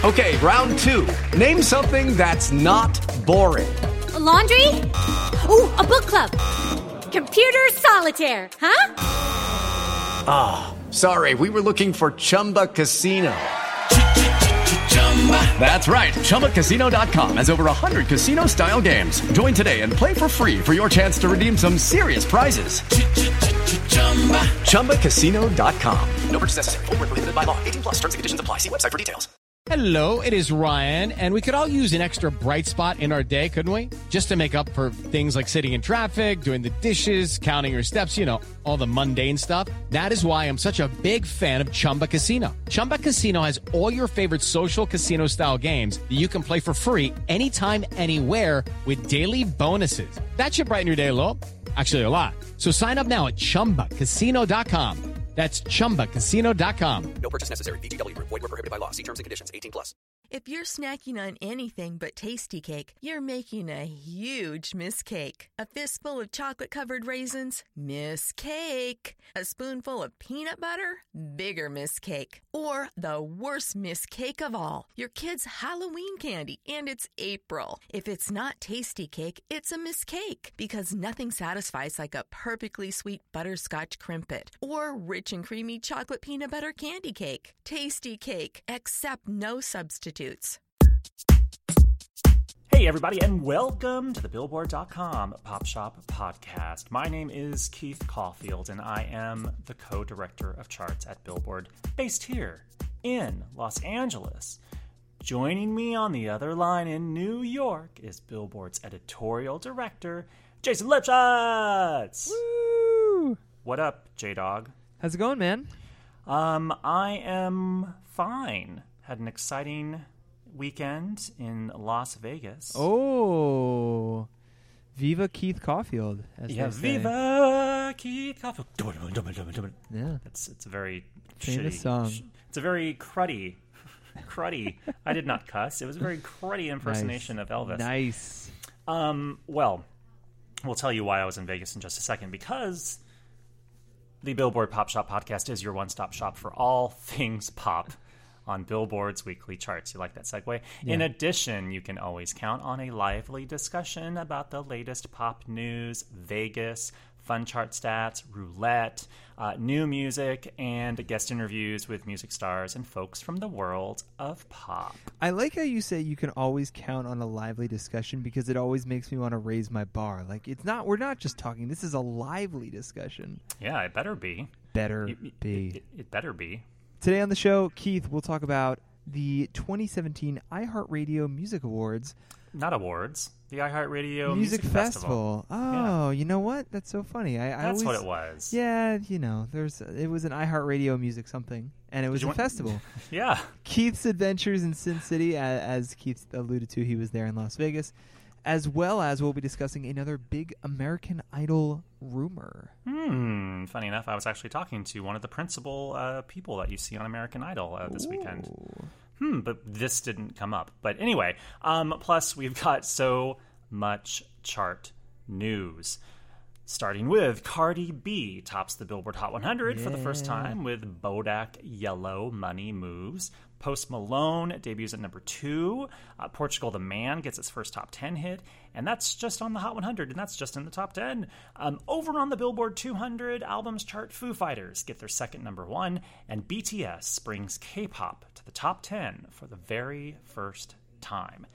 Okay, round two. Name something that's not boring. A laundry? Ooh, a book club. Computer solitaire, huh? Ah, sorry, we were looking for Chumba Casino. That's right, ChumbaCasino.com has over 100 casino-style games. Join today and play for free for your chance to redeem some serious prizes. ChumbaCasino.com. No purchase necessary. Void where prohibited by law. 18+. Terms and conditions apply. See website for details. Hello, it is Ryan, and we could all use an extra bright spot in our day, couldn't we? Just to make up for things like sitting in traffic, doing the dishes, counting your steps, you know, all the mundane stuff. That is why I'm such a big fan of Chumba Casino. Chumba Casino has all your favorite social casino-style games that you can play for free anytime, anywhere with daily bonuses. That should brighten your day a little. Actually, a lot. So sign up now at ChumbaCasino.com. That's ChumbaCasino.com. No purchase necessary. VGW Group. Void where prohibited by law. See terms and conditions. 18+. If you're snacking on anything but Tasty Cake, you're making a huge mistake. A fistful of chocolate-covered raisins? Mistake. A spoonful of peanut butter? Bigger mistake. Or the worst mistake of all, your kid's Halloween candy, and it's April. If it's not Tasty Cake, it's a mistake, because nothing satisfies like a perfectly sweet butterscotch crimpet or rich and creamy chocolate peanut butter candy cake. Tasty Cake. Accept no substitutes. Hey everybody, and welcome to the Billboard.com Pop Shop Podcast. My name is Keith Caulfield, and I am the co-director of charts at Billboard, based here in Los Angeles. Joining me on the other line in New York is Billboard's editorial director, Jason Lipschutz. Woo! What up, J-Dog? How's it going, man? I am fine. Had an exciting weekend in Las Vegas. Oh, Viva Keith Caulfield, as they say. Viva Keith Caulfield. Yeah, It's a very famous shitty song. It's a very cruddy. I did not cuss. It was a very cruddy impersonation of Elvis. Nice. Well, we'll tell you why I was in Vegas in just a second, because the Billboard Pop Shop Podcast is your one-stop shop for all things pop on Billboard's weekly charts. You like that segue? Yeah. In addition, you can always count on a lively discussion about the latest pop news, Vegas, fun chart stats, roulette, new music, and guest interviews with music stars and folks from the world of pop. I like how you say you can always count on a lively discussion, because it always makes me want to raise my bar. Like, we're not just talking. This is a lively discussion. Yeah, it better be. It better be. Today on the show, Keith, we'll talk about the 2017 iHeartRadio Music Awards. Not awards. The iHeartRadio Music Festival. Oh, yeah. You know what? That's so funny. That's what it was. Yeah, you know, it was an iHeartRadio Music something, and it was a festival. Yeah. Keith's adventures in Sin City, as Keith alluded to, he was there in Las Vegas, as well as we'll be discussing another big American Idol rumor. Funny enough, I was actually talking to one of the principal people that you see on American Idol this weekend. But this didn't come up. But anyway, plus we've got so much chart news. Starting with Cardi B tops the Billboard Hot 100 for the first time with Bodak Yellow Money Moves. Post Malone debuts at number 2. Portugal the Man gets its first top 10 hit. And that's just on the Hot 100, and that's just in the top 10. Over on the Billboard 200 albums chart, Foo Fighters get their second number 1. And BTS brings K-pop to the top 10 for the very first time.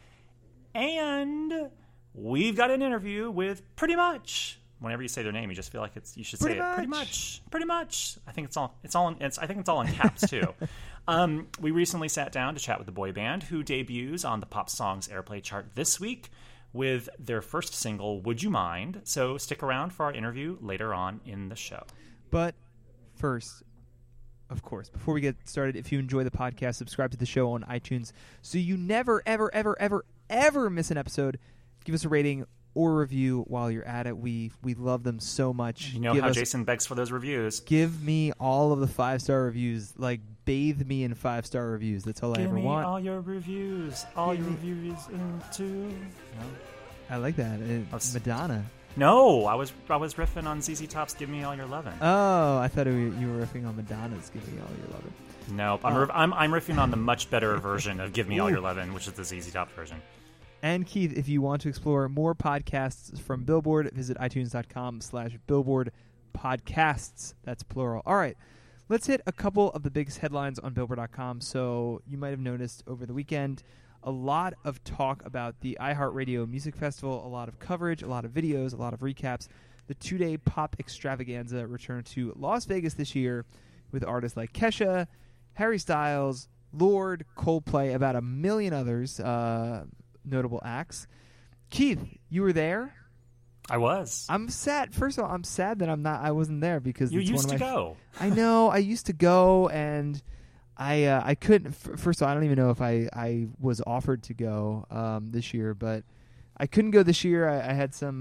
And we've got an interview with Pretty Much. Whenever you say their name, you just feel like you should say it. Pretty much. I think it's all in caps too. We recently sat down to chat with the boy band, who debuts on the Pop Songs Airplay chart this week with their first single, Would You Mind? So stick around for our interview later on in the show. But first, of course, before we get started, if you enjoy the podcast, subscribe to the show on iTunes so you never, ever, ever, ever, ever miss an episode. Give us a rating or review while you're at it. We love them so much. You know how Jason begs for those reviews. Give me all of the 5-star reviews. Like, bathe me in 5-star reviews. That's all I ever want. Give me all your reviews. All your reviews too. I like that. Madonna. No, I was riffing on ZZ Top's "Give Me All Your Lovin'." Oh, I thought you were riffing on Madonna's "Give Me All Your Lovin'." No, I'm riffing on the much better version of "Give Me All Your Lovin'," which is the ZZ Top version. And Keith, if you want to explore more podcasts from Billboard, visit itunes.com/Billboard podcasts. That's plural. All right. Let's hit a couple of the biggest headlines on Billboard.com. So you might have noticed over the weekend a lot of talk about the iHeartRadio Music Festival, a lot of coverage, a lot of videos, a lot of recaps. The 2-day pop extravaganza returned to Las Vegas this year with artists like Kesha, Harry Styles, Lorde, Coldplay, about a million others, notable acts. Keith, you were there? I was. I'm sad. First of all, I'm sad that I wasn't there because you it's used one of to my go. I know. I used to go, and I couldn't. First of all, I don't even know if I was offered to go this year, but I couldn't go this year. I had some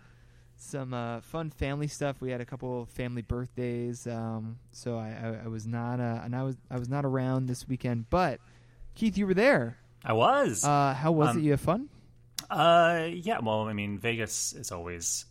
fun family stuff. We had a couple of family birthdays, so I was not I was not around this weekend. But Keith, you were there. I was. How was it? You have fun? Yeah. Well, I mean, Vegas is always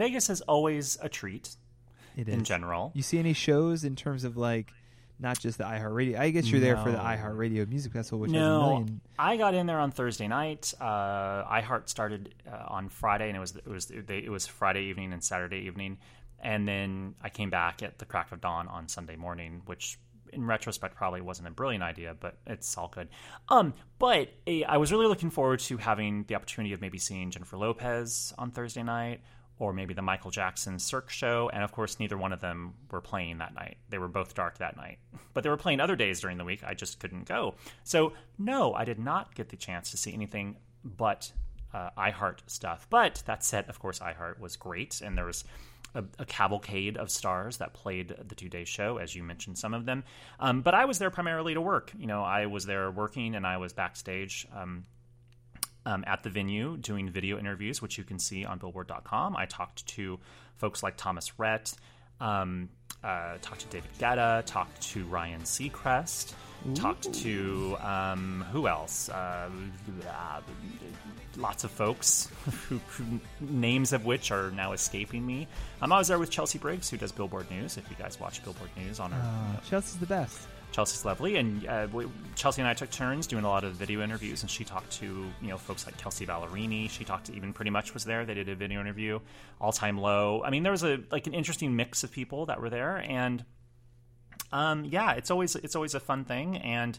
a treat. It is. In general. You see any shows in terms of like not just the iHeartRadio? I guess you're there for the iHeartRadio Music Festival, which has a million. I got in there on Thursday night. iHeart started on Friday, and it was Friday evening and Saturday evening, and then I came back at the crack of dawn on Sunday morning, which in retrospect probably wasn't a brilliant idea, but it's all good. But I was really looking forward to having the opportunity of maybe seeing Jennifer Lopez on Thursday night, or maybe the Michael Jackson Cirque show, and of course neither one of them were playing that night. They were both dark that night. But they were playing other days during the week. I just couldn't go. So no, I did not get the chance to see anything but iHeart stuff. But that said, of course, iHeart was great, and there was a cavalcade of stars that played the 2-day show, as you mentioned some of them. But I was there primarily to work. You know, I was there working, and I was backstage at the venue doing video interviews, which you can see on Billboard.com. I talked to folks like Thomas Rhett, talked to David Guetta, talked to Ryan Seacrest, talked to who else? Lots of folks who names of which are now escaping me. I was there with Chelsea Briggs, who does Billboard News. If you guys watch Billboard News on our Chelsea's the best. Chelsea's lovely, and Chelsea and I took turns doing a lot of video interviews, and she talked to folks like Kelsey Ballerini. She talked to even pretty much was there. They did a video interview. All Time Low. I mean, there was an interesting mix of people that were there, and it's always a fun thing, and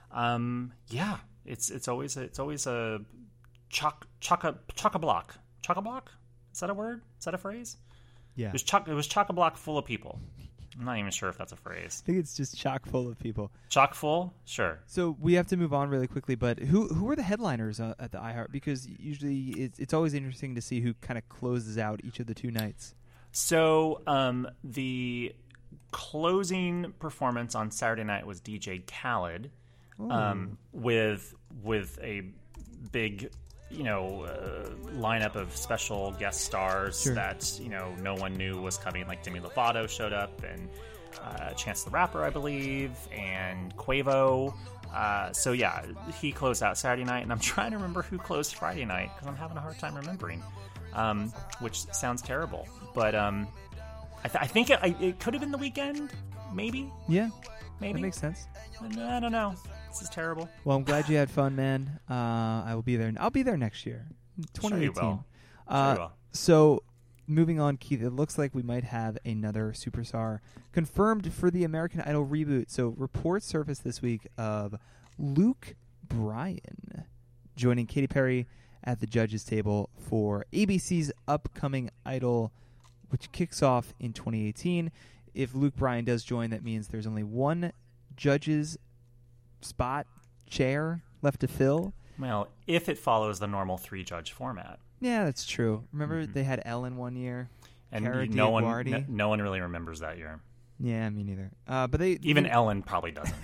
it's always a chock-a-block. Chock-a-block? Is that a word? Is that a phrase? Yeah. It was chock-a-block full of people. I'm not even sure if that's a phrase. I think it's just chock full of people. Chock full? Sure. So we have to move on really quickly, but who were the headliners at the iHeart? Because usually it's always interesting to see who kind of closes out each of the 2 nights. So the closing performance on Saturday night was DJ Khaled, with a big lineup of special guest stars that no one knew was coming. Like Demi Lovato showed up, and Chance the Rapper, I believe, and Quavo. So yeah, he closed out Saturday night, and I'm trying to remember who closed Friday night because I'm having a hard time remembering, which sounds terrible. But I think it could have been The Weeknd, maybe. Yeah, maybe that makes sense. I don't know. This is terrible. Well, I'm glad you had fun, man. I will be there. I'll be there next year, 2018. Sure you will. So, moving on, Keith, it looks like we might have another superstar confirmed for the American Idol reboot. So, reports surfaced this week of Luke Bryan joining Katy Perry at the judges' table for ABC's upcoming Idol, which kicks off in 2018. If Luke Bryan does join, that means there's only one judge's chair left to fill. Well, if it follows the normal 3-judge format. Yeah, that's true. Remember they had Ellen one year, and no one really remembers that year. Yeah, me neither. But Ellen probably doesn't.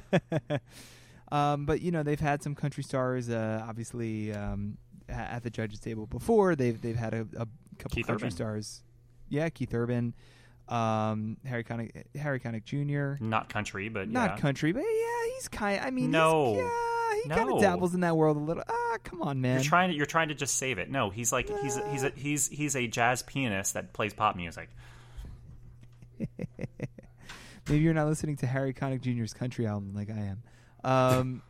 But they've had some country stars, obviously at the judges' table before. They've had a couple Keith country Urban. stars. Yeah, Keith Urban. Harry Connick Jr. Not country, but not country, but yeah, he's kind. I mean, no, he kind of dabbles in that world a little. Come on, man. You're trying to just save it. No, he's like he's a jazz pianist that plays pop music. Maybe you're not listening to Harry Connick Jr.'s country album like I am.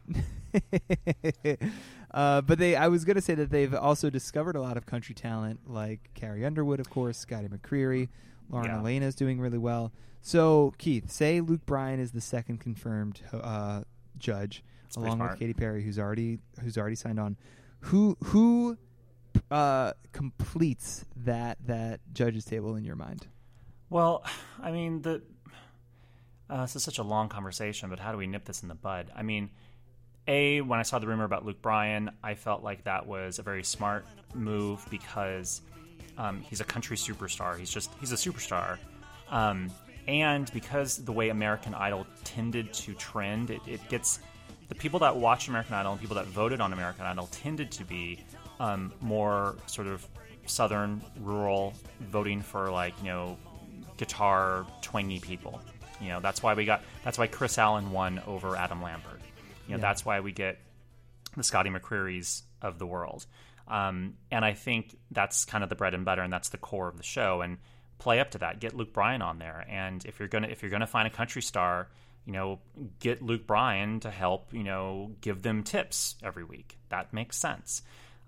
But I was going to say that they've also discovered a lot of country talent, like Carrie Underwood, of course, Scotty McCreery, Lauren Elena is doing really well. So, Keith, say Luke Bryan is the second confirmed judge, along with Katy Perry, who's already signed on. Who completes that judges table in your mind? Well, I mean, this is such a long conversation, but how do we nip this in the bud? I mean, when I saw the rumor about Luke Bryan, I felt like that was a very smart move because he's a country superstar. He's a superstar. And because the way American Idol tended to trend, it gets the people that watch American Idol and people that voted on American Idol tended to be more sort of southern, rural, voting for guitar twangy people. That's why Chris Allen won over Adam Lambert. That's why we get the Scotty McCreerys of the world. And I think that's kind of the bread and butter, and that's the core of the show. And play up to that. Get Luke Bryan on there. And if you're gonna find a country star, get Luke Bryan to help, give them tips every week. That makes sense.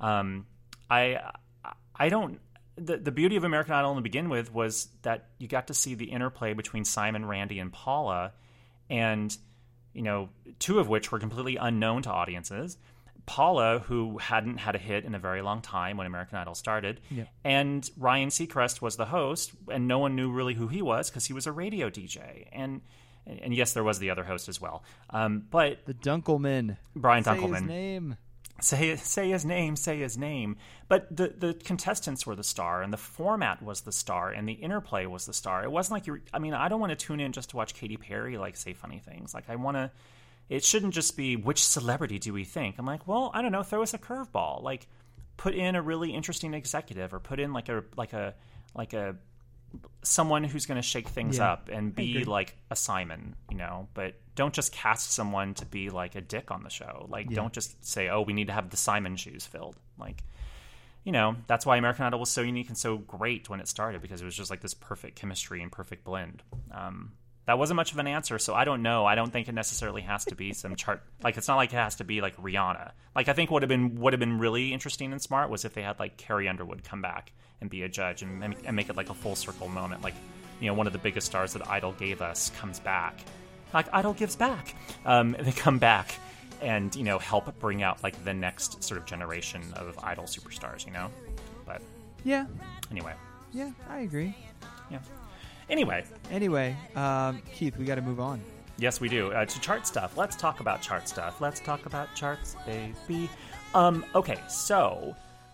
The beauty of American Idol to begin with was that you got to see the interplay between Simon, Randy, and Paula, and two of which were completely unknown to audiences. Paula, who hadn't had a hit in a very long time when American Idol started, and Ryan Seacrest was the host, and no one knew really who he was because he was a radio DJ. And yes, there was the other host as well. But the Dunkelman, Brian Say Dunkelman. His name. Say his name. But the contestants were the star, and the format was the star, and the interplay was the star. It wasn't like I don't want to tune in just to watch Katy Perry say funny things. It shouldn't just be which celebrity do we think. I'm like, well, I don't know, throw us a curveball. Put in a really interesting executive, or put in like a someone who's going to shake things up and be like a Simon, but don't just cast someone to be like a dick on the show. Don't just say, oh, we need to have the Simon shoes filled. That's why American Idol was so unique and so great when it started, because it was just like this perfect chemistry and perfect blend. That wasn't much of an answer, so I don't know. I don't think it necessarily has to be some chart. It's not like it has to be like Rihanna. I think would have been really interesting and smart was if they had Carrie Underwood come back and be a judge and make it like a full circle moment. One of the biggest stars that Idol gave us comes back. Idol gives back. They come back and, help bring out the next sort of generation of Idol superstars, But yeah. Anyway. Yeah, I agree. Yeah. Anyway, Keith, we got to move on. Yes, we do. To chart stuff. Let's talk about chart stuff. Let's talk about charts, baby. Okay, so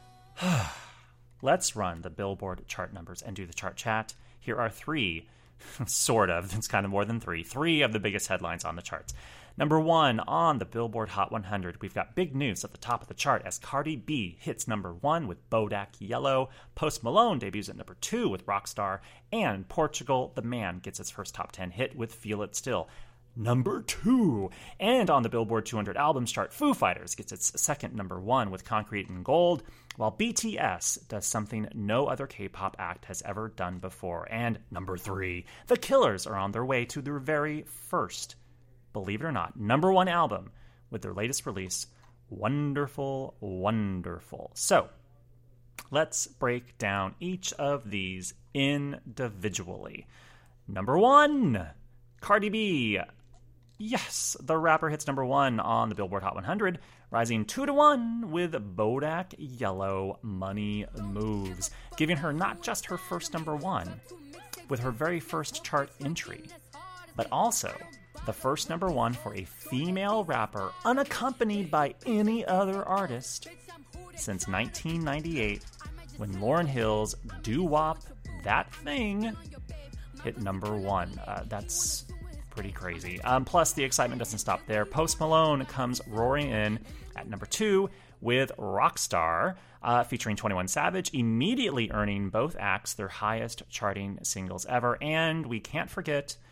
let's run the Billboard chart numbers and do the chart chat. Here are three, sort of, it's kind of more than three of the biggest headlines on the charts. Number one on the Billboard Hot 100, we've got big news at the top of the chart as Cardi B hits number one with Bodak Yellow, Post Malone debuts at number 2 with Rockstar, and Portugal the Man gets its first top 10 hit with Feel It Still. Number 2. And on the Billboard 200 albums chart, Foo Fighters gets its second number 1 with Concrete and Gold, while BTS does something no other K-pop act has ever done before. And number 3, The Killers are on their way to their very first, believe it or not, number 1 album with their latest release, Wonderful, Wonderful. So, let's break down each of these individually. Number 1, Cardi B. Yes, the rapper hits number 1 on the Billboard Hot 100, rising 2-1 with Bodak Yellow, Money Moves, giving her not just her first number 1 with her very first chart entry, but also the first number 1 for a female rapper unaccompanied by any other artist since 1998, when Lauryn Hill's Doo-Wop, That Thing hit number 1. That's pretty crazy. Plus, the excitement doesn't stop there. Post Malone comes roaring in at number 2 with Rockstar, featuring 21 Savage, immediately earning both acts their highest charting singles ever. And we can't forget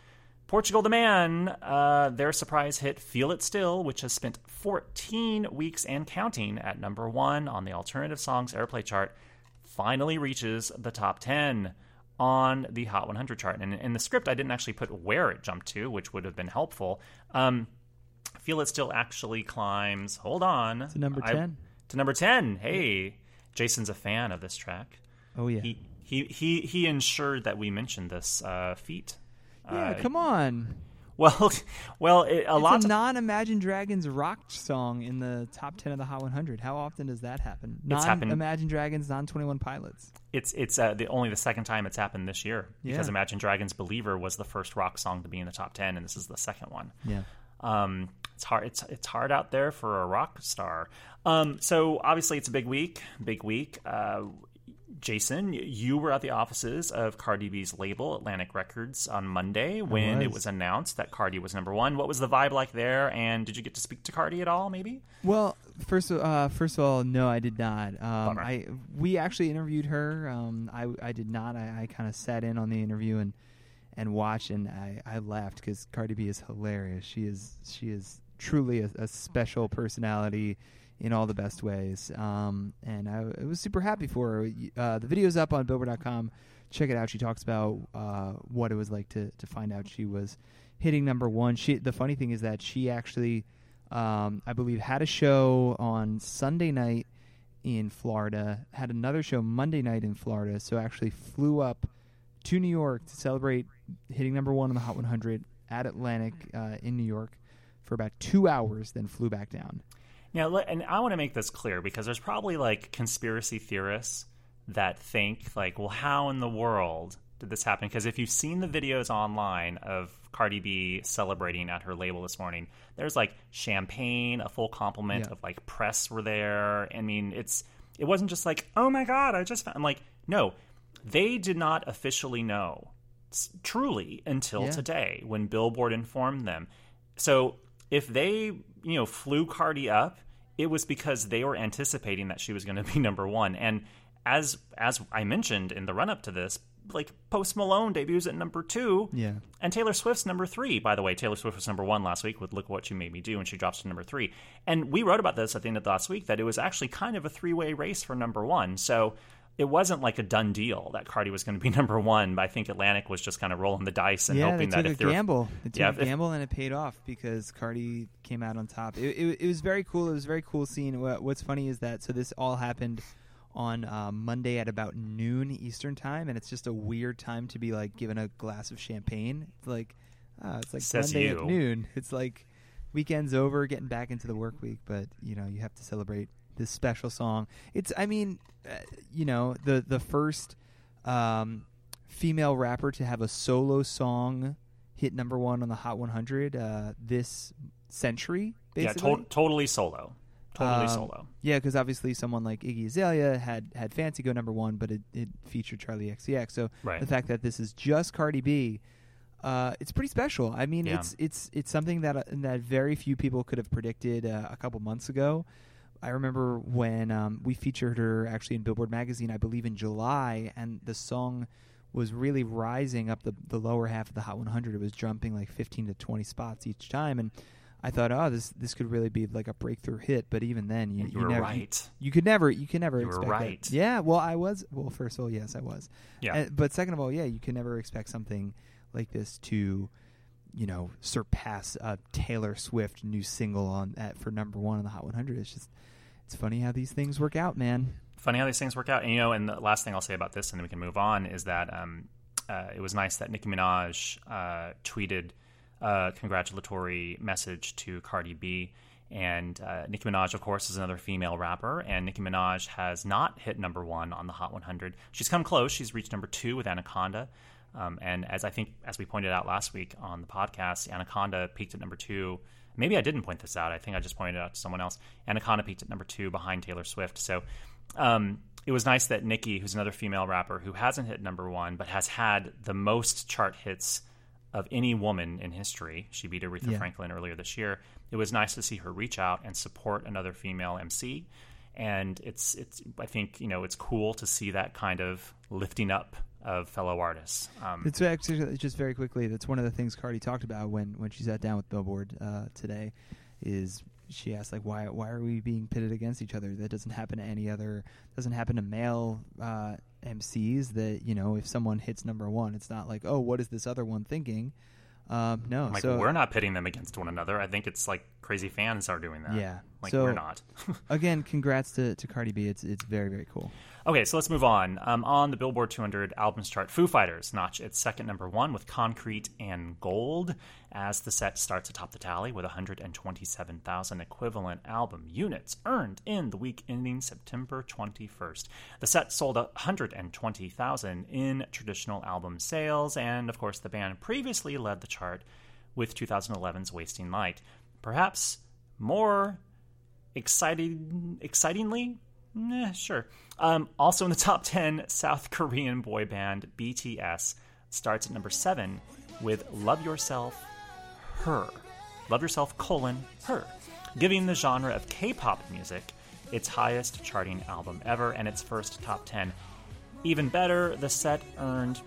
Portugal the Man, their surprise hit Feel It Still, which has spent 14 weeks and counting at number 1 on the Alternative Songs Airplay chart, finally reaches the top 10 on the Hot 100 chart. And in the script, I didn't actually put where it jumped to, which would have been helpful. Feel It Still actually climbs, hold on. To number 10. To number 10. Hey, Jason's a fan of this track. Oh, yeah. He ensured that we mentioned this feat. Yeah, come on. Well, It's a non-Imagine Dragons rock song in the top 10 of the Hot 100. How often does that happen? Non-Imagine Dragons, non-21 Pilots. It's only the second time it's happened this year, because Imagine Dragons' Believer was the first rock song to be in the top 10, and this is the second one. Yeah. It's hard. It's hard out there for a rock star. So obviously it's a big week. Jason, you were at the offices of Cardi B's label, Atlantic Records, on Monday when it was announced that Cardi was number 1. What was the vibe like there, and did you get to speak to Cardi at all, maybe? Well, first of all, no, I did not. We actually interviewed her. I did not. I kind of sat in on the interview and watched, and I laughed because Cardi B is hilarious. She is truly a special personality in all the best ways. And I was super happy for her. The video's up on Billboard.com. Check it out. She talks about what it was like to find out she was hitting number 1. The funny thing is that she actually, I believe, had a show on Sunday night in Florida, had another show Monday night in Florida, so actually flew up to New York to celebrate hitting number 1 on the Hot 100 at Atlantic in New York for about 2 hours, then flew back down. Now, and I want to make this clear because there's probably like conspiracy theorists that think like, well, how in the world did this happen? Because if you've seen the videos online of Cardi B celebrating at her label this morning, there's like champagne, a full complement of like press were there. I mean, it wasn't just like, oh my God, I'm like, no, they did not officially know truly until today when Billboard informed them. So if they, flew Cardi up, it was because they were anticipating that she was going to be number 1. And as I mentioned in the run-up to this, like Post Malone debuts at number 2, and Taylor Swift's number 3. By the way, Taylor Swift was number 1 last week with Look What You Made Me Do, and she drops to number 3. And we wrote about this at the end of last week, that it was actually kind of a 3-way race for number 1. So it wasn't like a done deal that Cardi was going to be number 1, but I think Atlantic was just kind of rolling the dice and hoping that if they took a gamble. They took a gamble, and it paid off because Cardi came out on top. It was very cool. It was a very cool scene. What's funny is that, so this all happened on Monday at about noon Eastern time, and it's just a weird time to be like given a glass of champagne. It's like Monday at noon. It's like weekend's over, getting back into the work week, but you have to celebrate this special song. It's, the first female rapper to have a solo song hit number 1 on the Hot 100 this century, basically. Yeah, totally solo. Totally solo. Yeah, because obviously someone like Iggy Azalea had Fancy go number 1, but it featured Charli XCX. So the fact that this is just Cardi B, it's pretty special. I mean, it's something that very few people could have predicted a couple months ago. I remember when we featured her actually in Billboard magazine, I believe in July, and the song was really rising up the lower half of the Hot 100. It was jumping like 15 to 20 spots each time, and I thought, this could really be like a breakthrough hit. But even then, you were right. You can never you expect were right. that. Yeah, well, I was. Well, first of all, yes, I was. Yeah. But second of all, you can never expect something like this to, surpass a Taylor Swift new single for number 1 on the Hot 100. It's funny how these things work out, man. Funny how these things work out. And, and the last thing I'll say about this, and then we can move on, is that it was nice that Nicki Minaj tweeted a congratulatory message to Cardi B. And Nicki Minaj, of course, is another female rapper, and Nicki Minaj has not hit number 1 on the Hot 100. She's come close. She's reached number 2 with Anaconda. And as we pointed out last week on the podcast, Anaconda peaked at number 2. Maybe I didn't point this out. I think I just pointed it out to someone else. Anaconda peaked at number 2 behind Taylor Swift. So it was nice that Nicki, who's another female rapper who hasn't hit number 1 but has had the most chart hits of any woman in history. She beat Aretha Franklin earlier this year. It was nice to see her reach out and support another female MC. And it's I think, it's cool to see that kind of lifting up of fellow artists. It's actually just very quickly. That's one of the things Cardi talked about when she sat down with Billboard today. Is she asked, like, why are we being pitted against each other? That doesn't happen to any other. Doesn't happen to male MCs. That, you know, if someone hits number one, it's not like, oh, what is this other one thinking? No, like, so we're not pitting them against one another. I think it's like crazy fans are doing that. Yeah, like so, we're not. Again, congrats to Cardi B. It's very, very cool. Okay, so let's move on. On the Billboard 200 albums chart, Foo Fighters notch its second number one with Concrete and Gold as the set starts atop the tally with 127,000 equivalent album units earned in the week ending September 21st. The set sold 120,000 in traditional album sales, and of course the band previously led the chart with 2011's Wasting Light. Perhaps more excitingly? Sure. Also in the top 10, South Korean boy band BTS starts at number 7 with Love Yourself, Her. Love Yourself, Her. Giving the genre of K-pop music its highest charting album ever and its first top 10. Even better, the set earned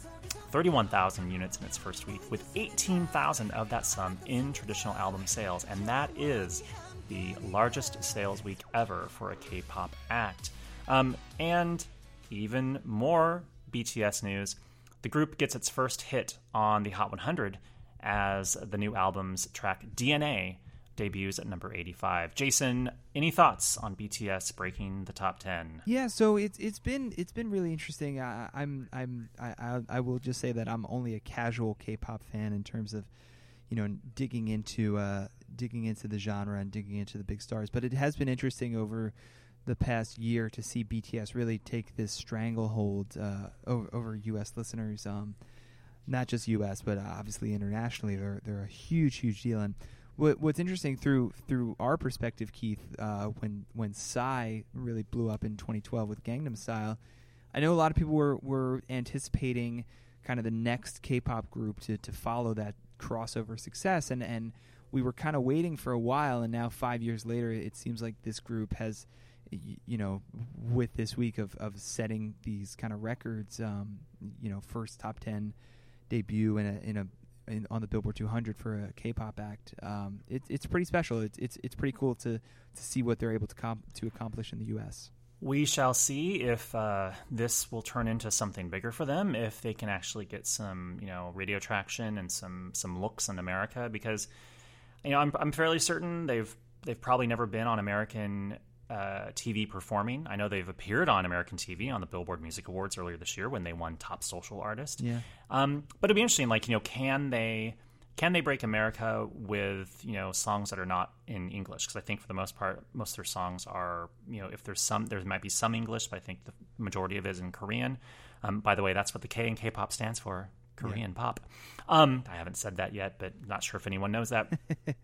31,000 units in its first week, with 18,000 of that sum in traditional album sales, and that is the largest sales week ever for a K-pop act. And even more BTS news, the group gets its first hit on the Hot 100 as the new album's track DNA debuts at number 85. Jason, any thoughts on BTS breaking the top 10? Yeah, so it's been really interesting. I will just say that I'm only a casual K-pop fan in terms of, you know, digging into the genre and digging into the big stars. But it has been interesting over the past year to see BTS really take this stranglehold over U.S. listeners. Not just U.S., but obviously internationally, they're a huge deal. And what's interesting through our perspective, Keith, when Psy really blew up in 2012 with Gangnam Style, I know a lot of people were anticipating kind of the next K-pop group to follow that crossover success, and we were kind of waiting for a while, and now 5 years later, it seems like this group has, you know, with this week of setting these kind of records, you know, first top 10 debut on the Billboard 200 for a K-pop act. It's pretty special. It's pretty cool to see what they're able to accomplish in the U.S. We shall see if this will turn into something bigger for them, if they can actually get some, you know, radio traction and some looks in America, because, you know, I'm fairly certain they've probably never been on American TV performing. I know they've appeared on American TV on the Billboard Music Awards earlier this year when they won Top Social Artist. Yeah. But it'd be interesting, like, you know, can they break America with, you know, songs that are not in English? Because I think for the most part, most of their songs are, you know, if there might be some English, but I think the majority of it is in Korean. By the way, that's what the K in K-pop stands for, Korean pop. I haven't said that yet, but not sure if anyone knows that.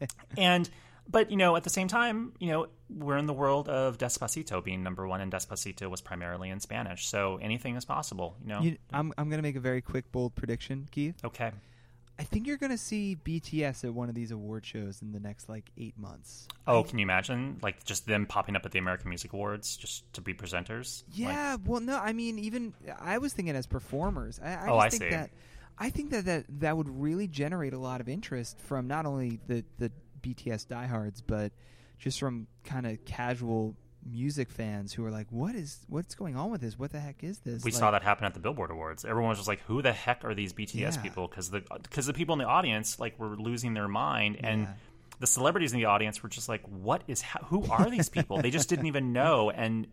But, you know, at the same time, you know, we're in the world of Despacito being number one, and Despacito was primarily in Spanish. So anything is possible, you know. I'm going to make a very quick, bold prediction, Keith. Okay. I think you're going to see BTS at one of these award shows in the next, 8 months. Oh, can you imagine? Like, just them popping up at the American Music Awards just to be presenters? Yeah, well, no, I mean, even I was thinking as performers. I see. I think that would really generate a lot of interest from not only the BTS diehards, but just from kind of casual music fans who are like, what's going on with this? What the heck is this? We saw that happen at the Billboard Awards. Everyone was just like, who the heck are these BTS people? Because the people in the audience, like, were losing their mind, and the celebrities in the audience were just like, who are these people? They just didn't even know. And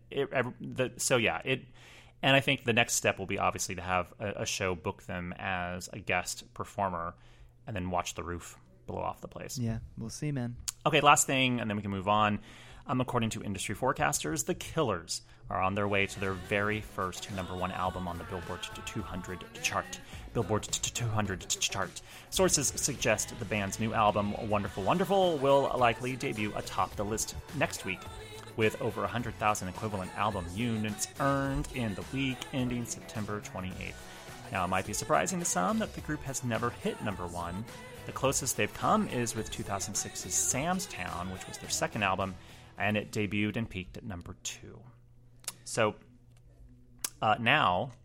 and I think the next step will be obviously to have a show book them as a guest performer and then watch the roof blow off the place. Yeah, we'll see, man. Okay, last thing, and then we can move on. According to industry forecasters, The Killers are on their way to their very first number one album on the Billboard 200 chart. Billboard 200 chart. Sources suggest the band's new album, Wonderful Wonderful, will likely debut atop the list next week, with over 100,000 equivalent album units earned in the week ending September 28th. Now, it might be surprising to some that the group has never hit number one. The closest they've come is with 2006's Sam's Town, which was their second album, and it debuted and peaked at number 2. So now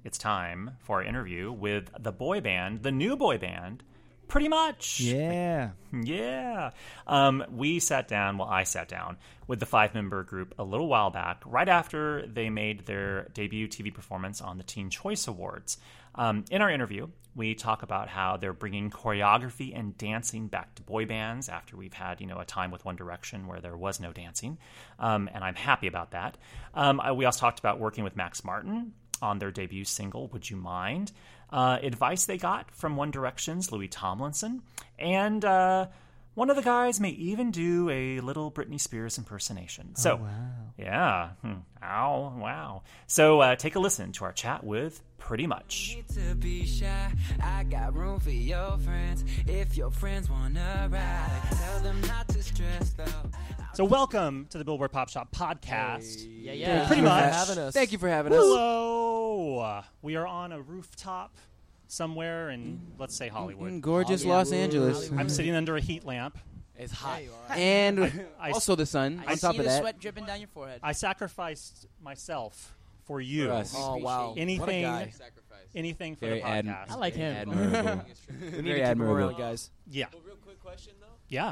it's time for our interview with the boy band, the new boy band, Pretty Much. Yeah. Yeah. I sat down with the 5-member group a little while back, right after they made their debut TV performance on the Teen Choice Awards. In our interview, we talk about how they're bringing choreography and dancing back to boy bands after we've had, a time with One Direction where there was no dancing. And I'm happy about that. We also talked about working with Max Martin on their debut single, Would You Mind? Advice they got from One Direction's Louis Tomlinson. And one of the guys may even do a little Britney Spears impersonation. So, wow. Yeah. Ow, wow. So take a listen to our chat with Pretty Much. To be shy, I got room for your friends. If your friends wanna ride, tell them not to stress though. So welcome to the Billboard Pop Shop podcast. Yeah. Pretty much. Thank you for having us. Hello. We are on a rooftop somewhere in, let's say, Hollywood. Gorgeous Los Angeles. I'm sitting under a heat lamp. It's hot. And I also the sun I on top see of the that. sweat dripping down your forehead. I sacrificed myself for you. For us. Oh, wow. Anything, What a guy. anything for Very the podcast. I like him. Admirable. Very admirable. guys. Yeah. Well, real quick question though. Yeah.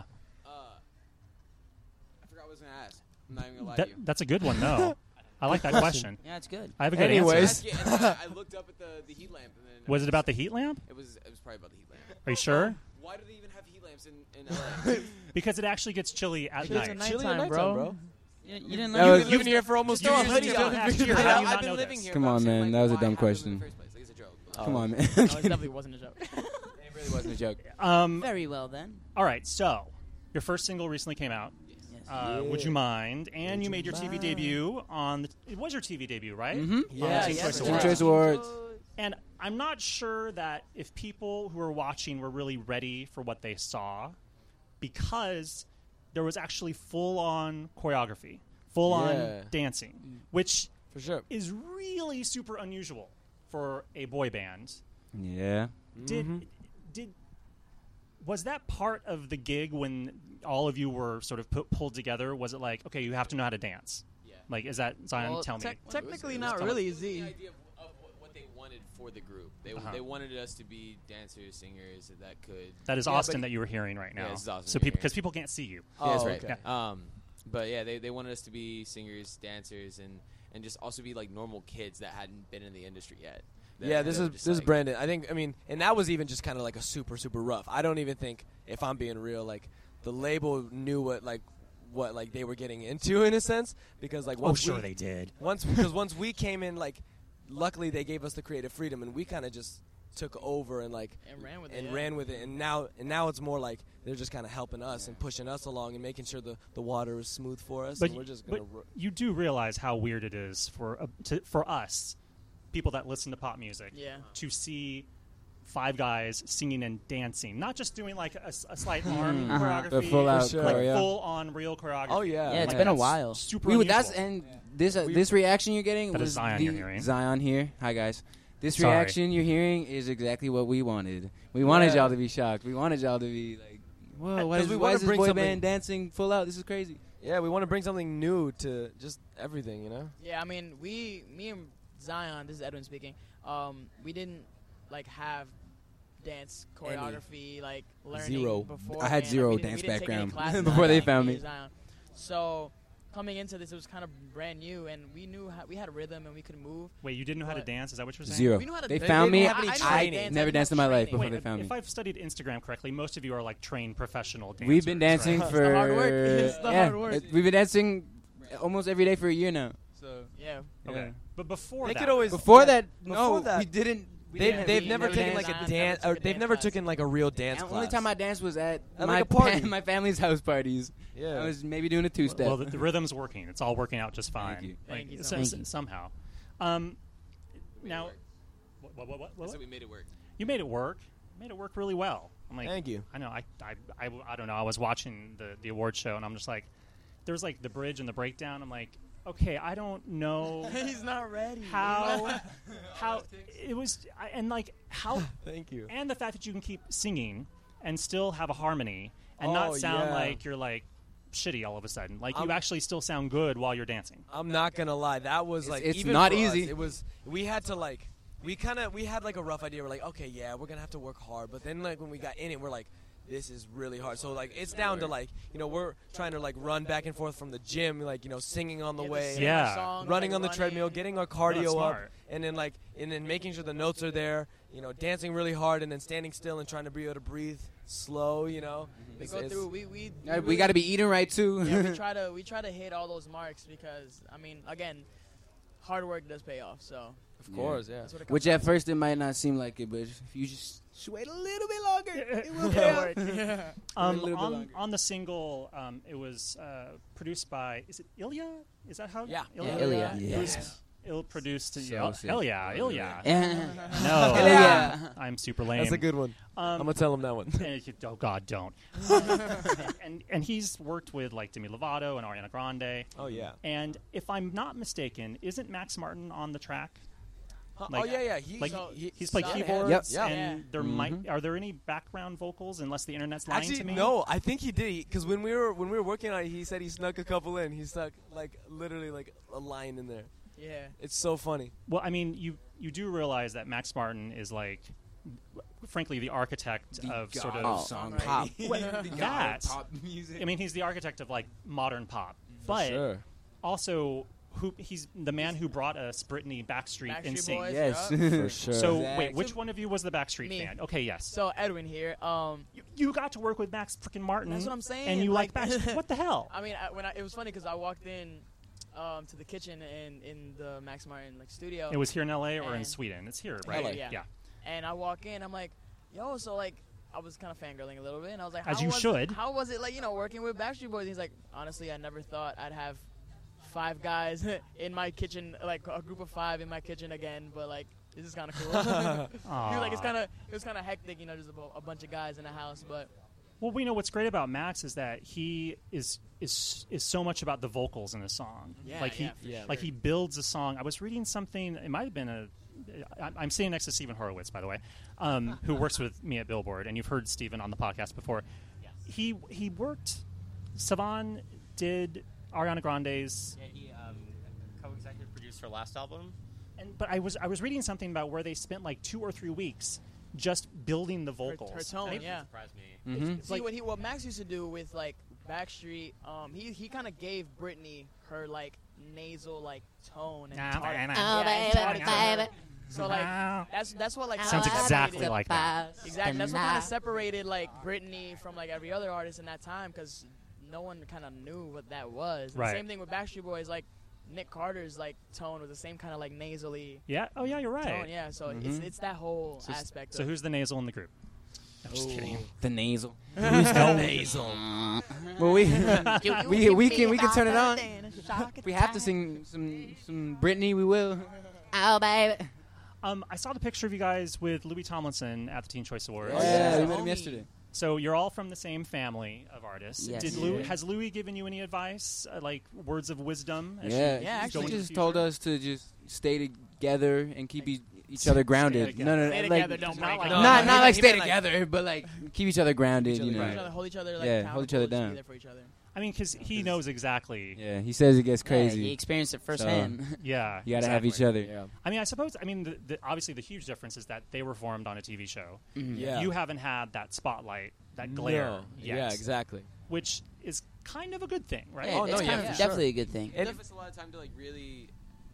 I forgot what I was gonna ask. I'm not even gonna lie to you. That's a good one, though. I like that question. Yeah, it's good. I have a good Anyways. answer. I looked up at the heat lamp and then Was it about the heat lamp? It was probably about the heat lamp. Are you sure? Why do they even have heat lamps in LA? Because it actually gets chilly at It's night. nighttime, bro. You didn't That know. was- You've been living here for almost You 2 used hoodies to on. last year. How do you I've not been know living this? here. Come but I'm on, saying, man. like, That was a why dumb have them in question. the first place? Like, it's a joke. Come on, man. No, it definitely wasn't a joke. It really wasn't a joke. Very well then. All right, so your first single recently came out. Would You Mind? And you made your TV debut on the... It was your TV debut, right? Mm-hmm. On the Teen Choice Teen Awards. Choice Awards. And I'm not sure that if people who were watching were really ready for what they saw, because there was actually full-on choreography, full-on dancing, which For sure. is really super unusual for a boy band. Yeah. Did was that part of the gig when all of you were sort of pulled together? Was it like, okay, you have to know how to dance? Yeah. Like, is that Zion? Well, tell me. Technically, not really. The idea of what they wanted for the group. They wanted us to be dancers, singers that could. That is Austin that you were hearing right now. Yeah, this is Austin so you're because hearing. people can't see you. Yeah, that's right. okay. Yeah. But yeah, they wanted us to be singers, dancers, and just also be like normal kids that hadn't been in the industry yet. Yeah, this is Brandon. I mean, and that was even just kind of like a super rough. I don't even think, if I'm being real, like the label knew what they were getting into in a sense, because like once they did. Once we came in, like luckily they gave us the creative freedom, and we kind of just took over and ran with it, and now it's more like they're just kind of helping us and pushing us along and making sure the water is smooth for us. But, and we're just gonna you do realize how weird it is for us, people that listen to pop music, to see 5 guys singing and dancing, not just doing like a slight arm choreography, But full out like full on real choreography. Oh yeah, Yeah, it's Like, been a that's while. Super We would, unusual. that's and this reaction you're getting That is was Zion the you're hearing. Zion here. Hi guys. This Sorry. reaction you're hearing is exactly what we wanted. We wanted y'all to be shocked. We wanted y'all to be like, "Whoa, why is this bring boy something- band dancing full out? This is crazy." Yeah, we want to bring something new to just everything, you know. Yeah, I mean, me and Zion, this is Edwin speaking. We didn't like have dance choreography like learning Zero. before. I had zero we dance didn't take any background classes before on they that, found me me. and Zion. So coming into this, it was kind of brand new, and we knew we had rhythm and we could move. Wait, you didn't know how to But- dance? Is that what you're saying? Zero. We knew how to They dance. found They me. didn't have any I knew how to training. dance. I Never didn't danced in have my life training. before Wait, they found if me. I've studied Instagram correctly, most of you are like trained professional dancers. We've been dancing right? for the hard work. It's the hard work. We've been dancing almost every day for a year now. So Yeah. Okay, but before They that, could always before that, Before no, that- we didn't. They've we never never taken danced. like a Never dance, took or a they've dance never class. taken like a real dance The class. only time I danced was at At, my like, a party. my family's house parties. Yeah. I was maybe doing a two-step. well, the rhythm's working. It's all working out just fine. Thank you. Like, Thank you so- so much. so- somehow. Now, what? So we made it work. You made it work. Made it work really well. I'm like, Thank you. I know. I don't know. I was watching the award show, and I'm just like, there's like the bridge and the breakdown. I'm like, okay, I don't know He's not ready. how it was, and like how. Thank you. And the fact that you can keep singing and still have a harmony and not Oh, sound yeah. like you're like shitty all of a sudden. Like you actually still sound good while you're dancing. I'm not gonna lie. That was like it's even not for us, easy. it was. We had to like we had like a rough idea. We're like, okay, yeah, we're gonna have to work hard. But then like when we got in it, we're like, this is really hard. So like it's down to like, you know, we're trying to like run back and forth from the gym, like, you know, singing on the way, running on the treadmill, getting our cardio up, and then making sure the notes are there, you know, dancing really hard and then standing still and trying to be able to breathe slow, you know. We go through. We got to be eating right too. Yeah, we try to hit all those marks because I mean, again, hard work does pay off. So of course, yeah. Which at first it might not seem like it, but if you just wait a little bit longer, it will pay off. On the single, it was produced by, is it Ilya? Is that how? Yeah. Ilya. It was produced. Ilya. No. Ilya. I'm super lame. That's a good one. I'm going to tell him that one. Oh, God, don't. and he's worked with, like, Demi Lovato and Ariana Grande. Oh, yeah. And if I'm not mistaken, isn't Max Martin on the track? Like, yeah. He's played keyboards, and there are there any background vocals? Unless the internet's lying to me. No, I think he did. Because when we were working on it, he said he snuck a couple in. He snuck like literally like a line in there. Yeah, it's so funny. Well, I mean, you do realize that Max Martin is like, frankly, the architect of sort of pop. Pop music. I mean, he's the architect of like modern pop, but also. He's the man who brought us Britney, Backstreet NSYNC. Yes, for sure. So wait, which one of you was the Backstreet fan? Okay, yes. So Edwin here. You got to work with Max freaking Martin. That's what I'm saying. And you like Backstreet? What the hell? I mean, it was funny because I walked in to the kitchen in the Max Martin studio. It was here in LA or in Sweden? It's here, right? LA, yeah. And I walk in, I'm like, yo, so like. I was kind of fangirling a little bit, and I was like, how was it like, working with Backstreet Boys? And he's like, honestly, I never thought I'd have 5 guys in my kitchen, like a group of 5 in my kitchen again, but like this is kind of cool. He was like, it was kind of hectic, just a bunch of guys in the house. But well, we know what's great about Max is that he is so much about the vocals in a song. He builds a song. I was reading something. It might have been I'm sitting next to Stephen Horowitz, by the way, who works with me at Billboard, and you've heard Stephen on the podcast before. Yes. He worked. Savan did Ariana Grande's. Yeah, he co-executive produced her last album. But I was reading something about where they spent like 2 or 3 weeks just building the vocals. Her tone, yeah. Surprised me. See what Max used to do with like Backstreet, he kind of gave Britney her like nasal like tone and baby. So like that's what like sounds exactly like that. Exactly, that's what kind of separated like Britney from like every other artist in that time because no one kind of knew what that was. Right. Same thing with Backstreet Boys, like Nick Carter's like tone was the same kind of like nasally. Yeah. Oh yeah, you're right. Tone, yeah. So it's that whole aspect. So who's the nasal in the group? I'm just kidding. The nasal. Who's the nasal? Well, we can turn it on. If we have to sing some Britney, we will. Oh baby. I saw the picture of you guys with Louis Tomlinson at the Teen Choice Awards. Oh, yeah, we met him yesterday. So you're all from the same family of artists. Yes. Has Louis given you any advice, like words of wisdom? Actually, just told us to just stay together and keep each other grounded. No, stay together, don't break up. Not like stay together, but like keep each other grounded. Hold each other like hold each other down. Be there for each other. I mean, because he knows exactly. Yeah, he says it gets crazy. He experienced it firsthand. So, yeah, you got to have each other. Yeah. I mean, I suppose. I mean, obviously, the huge difference is that they were formed on a TV show. Mm-hmm. Yeah. You haven't had that spotlight, that glare. Yet, yeah, exactly. Which is kind of a good thing, right? Yeah, it's definitely a good thing. It gives us a lot of time to like really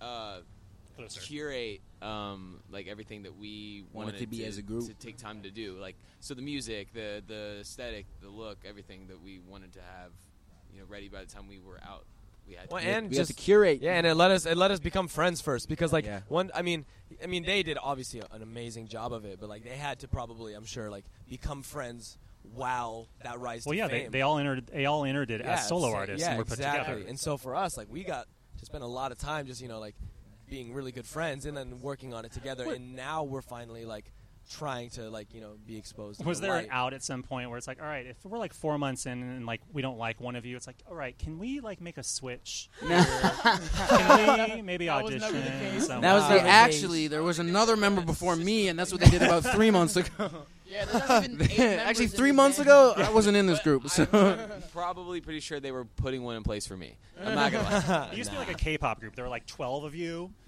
curate like everything that we wanted to be as a group to take time to do. Like so, the music, the aesthetic, the look, everything that we wanted to have. Ready by the time we were out. We had to curate. Yeah, and it let us become friends first because like I mean they did obviously an amazing job of it, but like they had to probably, I'm sure, like become friends while that rise to fame. They all entered it as solo artists and were put together. And so for us, like we got to spend a lot of time just like being really good friends and then working on it together. And now we're finally like trying to be exposed. Was there an out at some point where it's like, all right, if we're like 4 months in and like we don't like one of you, it's like, all right, can we like make a switch? Can we maybe audition? That was actually there was another member before me, and that's what they did about 3 months ago. Yeah, there's been 8 actually 3 months ago, I wasn't in this group. So I'm probably pretty sure they were putting one in place for me. I'm not gonna lie. It used to be like a K-pop group. There were like 12 of you.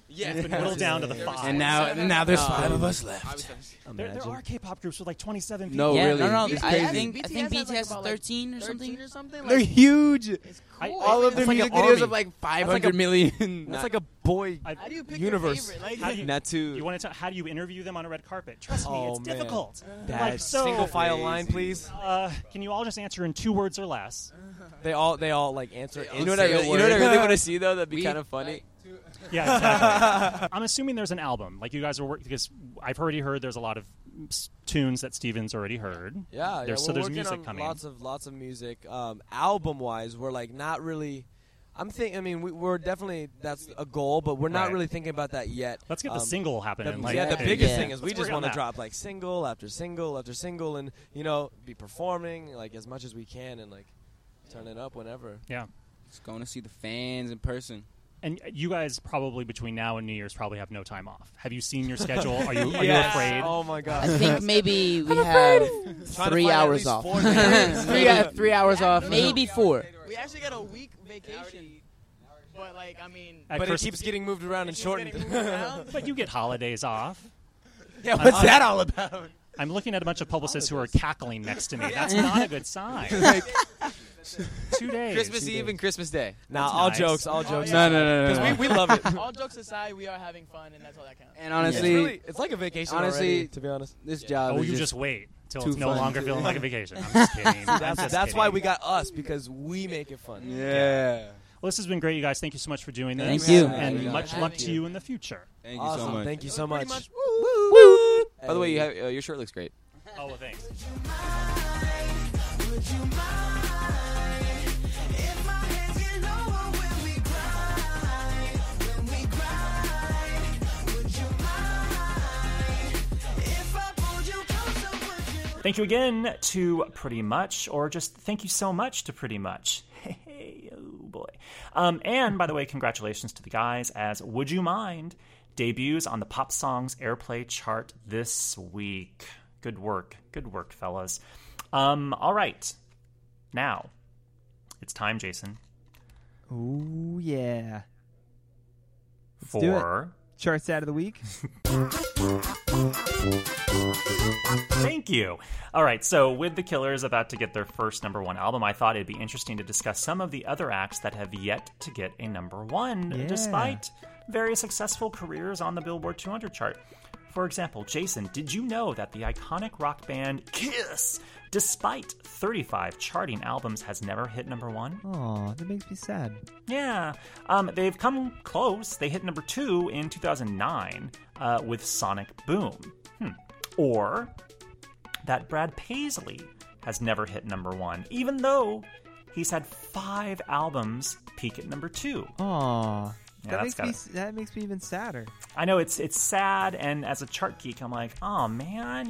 Yeah. It's been whittled down to the 5. And now there's 5 of us I left. was gonna say- There are K-pop groups with like 27 people. No, Yeah, really. no. It's I crazy. think BTS has like 13 or something. They're huge. It's cool. All of their It's like music an videos army. of like That's 500 million. That's like a boy How do you pick universe. your favorite? How do you, Natu. you want to? How do you interview them on a red carpet? Trust me, Oh, it's man. difficult. That Like, so- single file line, please. Can you all just answer in 2 words or less? They all like answer. You know what I really want to see though? That'd be kind of funny. Yeah, exactly. I'm assuming there's an album. Like you guys are working because I've already heard there's a lot of tunes that Steven's already heard. Yeah, There's, we're so there's working music on coming. lots of music. Album wise, we're like not really. I mean, we're definitely that's a goal, but we're not Right. really thinking about that yet. Let's get the single happening. The biggest Yeah. thing is we Let's just work on want to that. drop like single after single after single, and be performing like as much as we can, and like turn it up whenever. Yeah. Just going to see the fans in person. And you guys probably between now and New Year's probably have no time off. Have you seen your schedule? Are you Yes. afraid? Oh my god! I think maybe we have 3 hours off. 3 hours off. Maybe 4. We actually got a week vacation. But like, I mean, At But it Christmas- keeps getting moved around and shortened. But you get holidays off. Yeah, what's that all about? I'm looking at a bunch of publicists who are cackling next to me. That's not a good sign. 2 days. Christmas Eve and Christmas Day. Nah, That's all nice. jokes, all jokes. No. Because we love it. all jokes aside, we are having fun, and that's all that counts. And honestly, It's like a vacation honestly, already, to be honest. this job Oh, is you just wait till too it's no fun longer to- feeling like a vacation. I'm just kidding. That's why we got us, because we make it fun. Yeah. Well, this has been great, you guys. Thank you so much for doing this. Thank you. And Yeah. much luck to you in the future. Thank you so Awesome. much. Thank you so much. By the way, you have, your shirt looks great. Oh, well, thanks. Thank you again to Pretty Much, or just thank you so much to Pretty Much. Hey, oh boy. And by the way, congratulations to the guys as Would You Mind debuts on the Pop Songs Airplay chart this week. Good work, fellas. All right, now it's time, Jason, Ooh, yeah. Let's do it. for Chart stat of the week. Thank you. All right, so with The Killers about to get their first #1 album, I thought it'd be interesting to discuss some of the other acts that have yet to get a #1, Yeah. despite very successful careers on the Billboard 200 chart. For example, Jason, did you know that the iconic rock band Kiss, despite 35 charting albums, has never hit #1? Oh, that makes me sad. Yeah, they've come close. They hit #2 in 2009 with Sonic Boom. Or that Brad Paisley has never hit #1, even though he's had 5 albums peak at #2. Aw. Yeah, That makes me even sadder. I know it's sad, and as a chart geek, I'm like, oh man,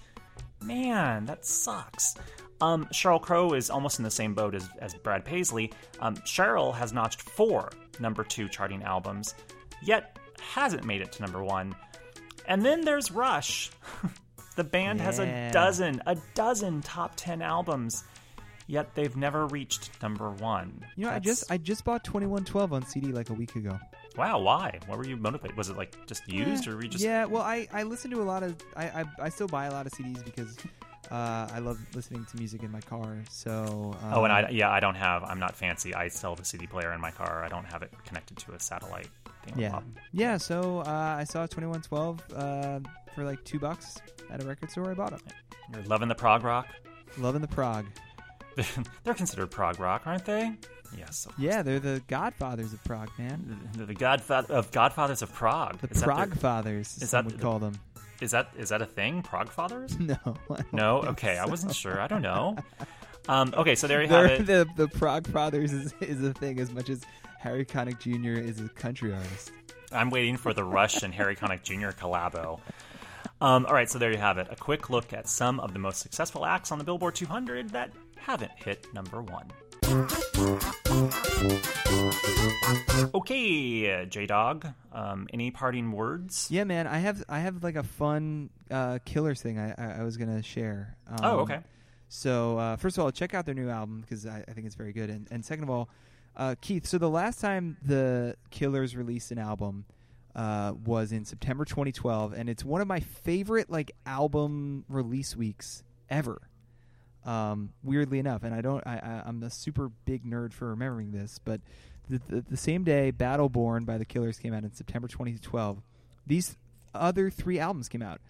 man, that sucks. Sheryl Crow is almost in the same boat as Brad Paisley. Sheryl has notched 4 #2 charting albums, yet hasn't made it to #1. And then there's Rush. The band has a dozen top 10 albums, yet they've never reached #1. You know, I just bought 2112 on CD like a week ago. Wow, why? Why were you motivated? Was it like just used, or were you just... Yeah, well, I listen to a lot of... I still buy a lot of CDs because I love listening to music in my car, so... and I'm not fancy. I still have a CD player in my car. I don't have it connected to a satellite thing. Yeah, so I saw 2112 for like $2 at a record store. I bought it. You're loving the prog rock? Loving the prog. They're considered prog rock, aren't they? Yes. Yeah, they're the godfathers of prog, man. They're the godfathers of prog. The prog fathers, some would call them. Is that a thing? Prog fathers? No. No? Okay, I wasn't sure. I don't know. Okay, so there you have it. The prog fathers is a thing as much as Harry Connick Jr. is a country artist. I'm waiting for the Rush and Harry Connick Jr. collabo. All right, so there you have it. A quick look at some of the most successful acts on the Billboard 200 that haven't hit #1. Okay, J-Dog, any parting words? Yeah, man, I have like a fun Killers thing I was gonna share. Okay. So first of all, check out their new album because I think it's very good. And second of all, Keith, so the last time the Killers released an album, was in September 2012, and it's one of my favorite like album release weeks ever. Weirdly enough, and I'm a super big nerd for remembering this, but the same day Battleborn by The Killers came out in September 2012, these other 3 albums came out.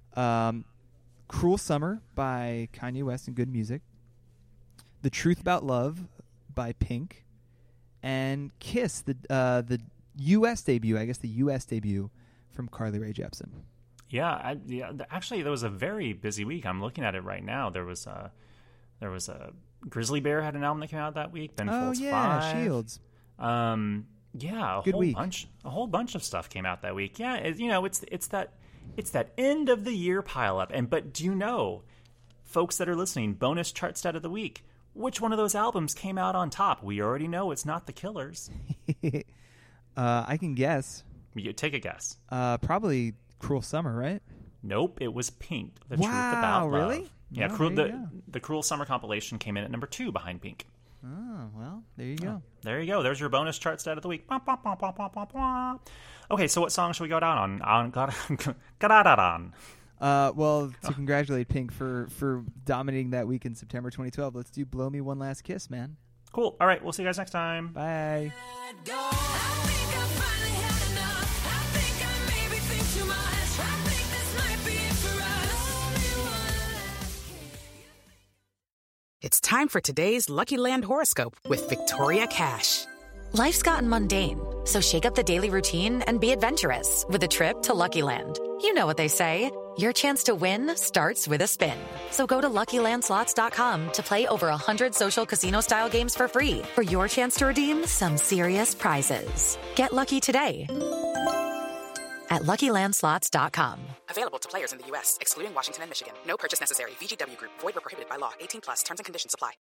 Cruel Summer by Kanye West and Good Music, The Truth About Love by Pink, and Kiss, the U.S. debut, I guess the U.S. debut from Carly Rae Jepsen. Yeah, actually, there was a very busy week. I'm looking at it right now. There was a Grizzly Bear had an album that came out that week. Ben Folds 5. Shields. Yeah, a whole bunch of stuff came out that week. Yeah, it's that end of the year pile up. But do you know, folks that are listening, bonus chart stat of the week, which one of those albums came out on top? We already know it's not The Killers. I can guess. You take a guess. Probably Cruel Summer, right? Nope, it was Pink. The Truth About Love. Really? Yeah, the Cruel Summer compilation came in at number 2 behind Pink. Oh, well, there you go. There you go. There's your bonus chart stat of the week. Okay, so what song should we go down on? Well, to congratulate Pink for dominating that week in September 2012, let's do Blow Me One Last Kiss, man. Cool. All right, we'll see you guys next time. Bye. It's time for today's Lucky Land horoscope with Victoria Cash. Life's gotten mundane, so shake up the daily routine and be adventurous with a trip to Lucky Land. You know what they say, your chance to win starts with a spin. So go to LuckyLandSlots.com to play over 100 social casino-style games for free for your chance to redeem some serious prizes. Get lucky today at LuckyLandSlots.com. Available to players in the U.S., excluding Washington and Michigan. No purchase necessary. VGW Group. Void where prohibited by law. 18+. Terms and conditions apply.